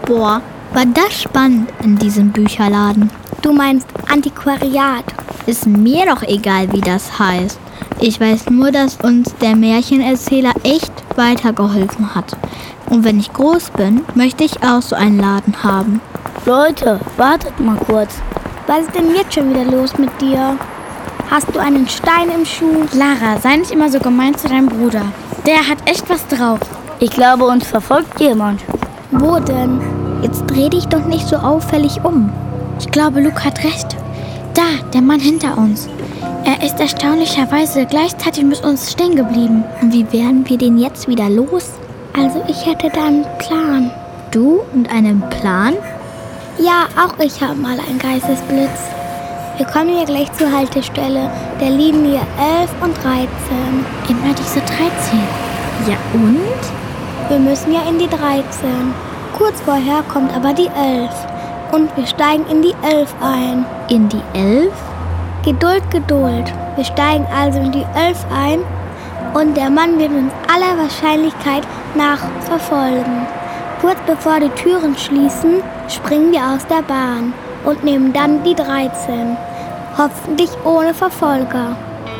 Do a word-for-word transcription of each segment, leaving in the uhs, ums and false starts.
Boah, war das spannend in diesem Bücherladen. Du meinst Antiquariat. Ist mir doch egal, wie das heißt. Ich weiß nur, dass uns der Märchenerzähler echt weitergeholfen hat. Und wenn ich groß bin, möchte ich auch so einen Laden haben. Leute, wartet mal kurz. Was ist denn jetzt schon wieder los mit dir? Hast du einen Stein im Schuh? Lara, sei nicht immer so gemein zu deinem Bruder. Der hat echt was drauf. Ich glaube, uns verfolgt jemand. Wo denn? Jetzt dreh dich doch nicht so auffällig um. Ich glaube, Luke hat recht. Da, der Mann hinter uns. Er ist erstaunlicherweise gleichzeitig mit uns stehen geblieben. Und wie werden wir den jetzt wieder los? Also ich hätte da einen Plan. Du und einen Plan? Ja, auch ich habe mal einen Geistesblitz. Wir kommen hier gleich zur Haltestelle der Linie elf und dreizehn. Immer diese dreizehn. Ja und? Wir müssen ja in die dreizehn. Kurz vorher kommt aber die elf. Und wir steigen in die elf ein. In die elf? Geduld, Geduld. Wir steigen also in die elf ein und der Mann wird uns aller Wahrscheinlichkeit nach verfolgen. Kurz bevor die Türen schließen, springen wir aus der Bahn und nehmen dann die dreizehn. Hoffentlich ohne Verfolger.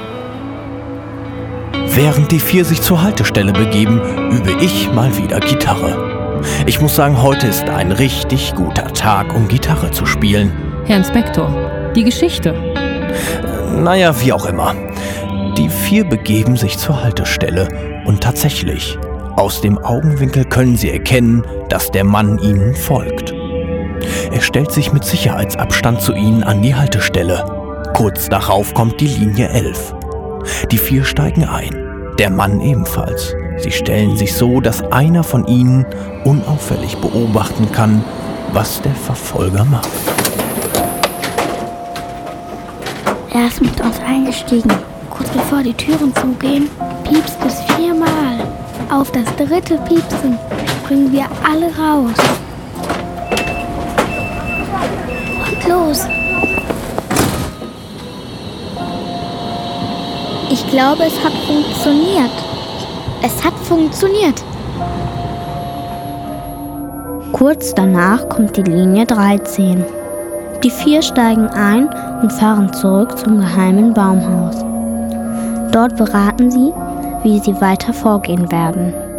Während die vier sich zur Haltestelle begeben, übe ich mal wieder Gitarre. Ich muss sagen, heute ist ein richtig guter Tag, um Gitarre zu spielen. Herr Inspektor, die Geschichte. Naja, wie auch immer. Die vier begeben sich zur Haltestelle und tatsächlich, aus dem Augenwinkel können sie erkennen, dass der Mann ihnen folgt. Er stellt sich mit Sicherheitsabstand zu ihnen an die Haltestelle. Kurz darauf kommt die Linie elf. Die vier steigen ein, der Mann ebenfalls. Sie stellen sich so, dass einer von ihnen unauffällig beobachten kann, was der Verfolger macht. Er ist mit uns eingestiegen. Kurz bevor die Türen zugehen, piepst es viermal. Auf das dritte Piepsen springen wir alle raus. Und los! Ich glaube, es hat funktioniert. Es hat funktioniert. Kurz danach kommt die Linie dreizehn. Die vier steigen ein und fahren zurück zum geheimen Baumhaus. Dort beraten sie, wie sie weiter vorgehen werden.